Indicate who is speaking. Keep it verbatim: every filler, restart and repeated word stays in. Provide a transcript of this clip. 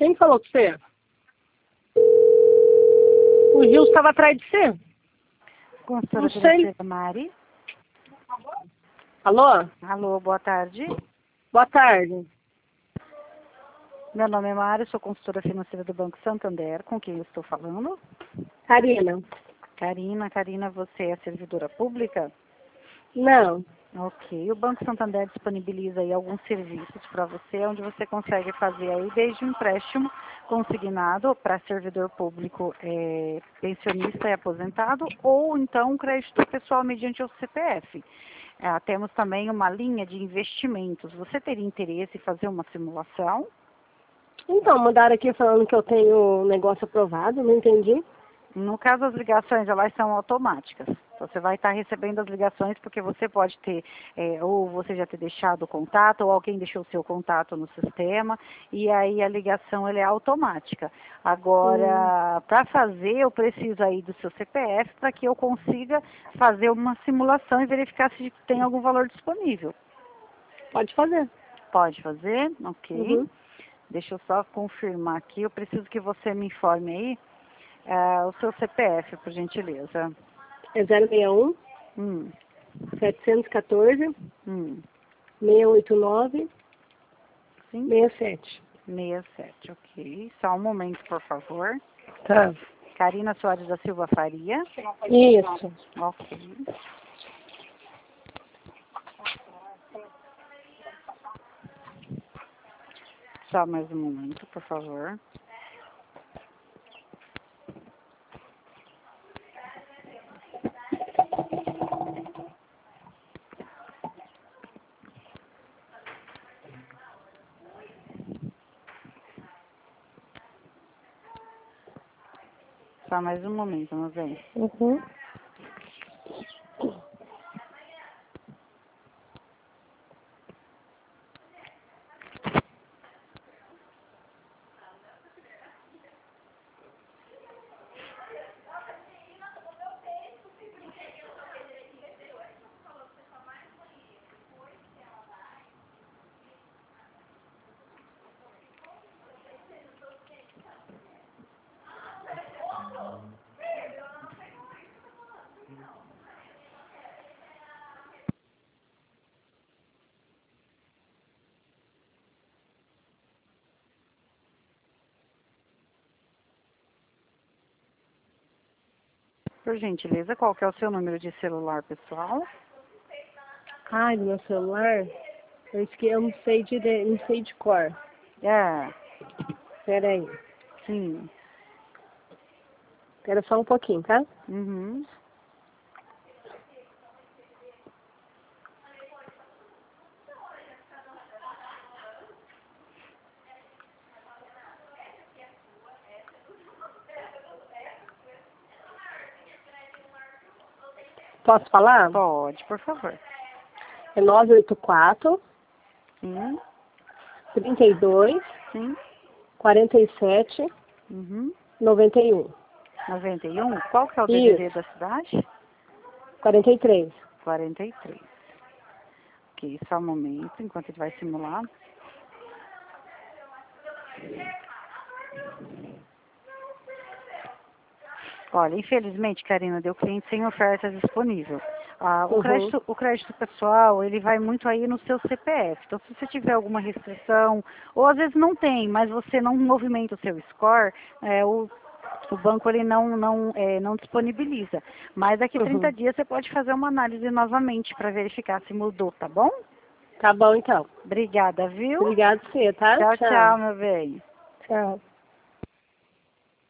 Speaker 1: Quem falou com você? O Gil estava atrás de você?
Speaker 2: Consultora
Speaker 1: Não sei.
Speaker 2: financeira Mari.
Speaker 1: Alô?
Speaker 2: Alô, boa tarde.
Speaker 1: Boa tarde.
Speaker 2: Meu nome é Mari, sou consultora financeira do Banco Santander. Com quem eu estou falando?
Speaker 1: Karina.
Speaker 2: Karina. Karina, você é servidora pública?
Speaker 1: Não.
Speaker 2: Ok. O Banco Santander disponibiliza aí alguns serviços para você, onde você consegue fazer aí desde um empréstimo consignado para servidor público é, pensionista e aposentado, ou então um crédito pessoal mediante o C P F. Ah, temos também uma linha de investimentos. Você teria interesse em fazer uma simulação?
Speaker 1: Então, mandaram aqui falando que eu tenho um negócio aprovado, não entendi.
Speaker 2: No caso, as ligações, elas são automáticas. Você vai estar recebendo as ligações porque você pode ter, é, ou você já ter deixado o contato, ou alguém deixou o seu contato no sistema, e aí a ligação ela é automática. Agora,
Speaker 1: Hum.
Speaker 2: para fazer, eu preciso aí do seu C P F para que eu consiga fazer uma simulação e verificar se tem algum valor disponível.
Speaker 1: Pode fazer.
Speaker 2: Pode fazer? Ok.
Speaker 1: Uhum.
Speaker 2: Deixa eu só confirmar aqui. Eu preciso que você me informe aí é, o seu C P F, por gentileza.
Speaker 1: É zero seis um,
Speaker 2: Hum,
Speaker 1: sete um quatro,
Speaker 2: hum.
Speaker 1: seis oito nove,
Speaker 2: Sim,
Speaker 1: seis sete.
Speaker 2: sessenta e sete, ok. Só um momento, por favor.
Speaker 1: Tá.
Speaker 2: Karina Soares da Silva Faria.
Speaker 1: Isso.
Speaker 2: Ok. Só mais um momento, por favor. Só mais um momento, meu bem.
Speaker 1: Uhum.
Speaker 2: Por gentileza, qual que é o seu número de celular pessoal?
Speaker 1: Ai, meu celular, eu esque... eu não sei de, não sei de cor.
Speaker 2: É,
Speaker 1: Espera aí.
Speaker 2: sim.
Speaker 1: Espera só um pouquinho, tá?
Speaker 2: Uhum.
Speaker 1: Posso falar?
Speaker 2: Pode, por favor.
Speaker 1: É nove oito quatro,
Speaker 2: Sim,
Speaker 1: trinta e dois,
Speaker 2: sim.
Speaker 1: quarenta e sete,
Speaker 2: Uhum.
Speaker 1: noventa e um.
Speaker 2: noventa e um. Qual que é o D D D
Speaker 1: Isso.
Speaker 2: da cidade?
Speaker 1: quarenta e três.
Speaker 2: quarenta e três. Ok, só um momento, enquanto ele vai simular. Olha, infelizmente, Karina, deu cliente sem ofertas disponível. Ah, o,
Speaker 1: Uhum.
Speaker 2: crédito, o crédito pessoal, ele vai muito aí no seu C P F. Então, se você tiver alguma restrição, ou às vezes não tem, mas você não movimenta o seu score, é, o, o banco ele não, não, é, não disponibiliza. Mas daqui trinta
Speaker 1: Uhum.
Speaker 2: dias você pode fazer uma análise novamente para verificar se mudou, tá bom?
Speaker 1: Tá bom, então.
Speaker 2: Obrigada, viu?
Speaker 1: Obrigado, você, tá?
Speaker 2: Tchau,
Speaker 1: Tchau.
Speaker 2: tchau, meu bem.
Speaker 1: Tchau.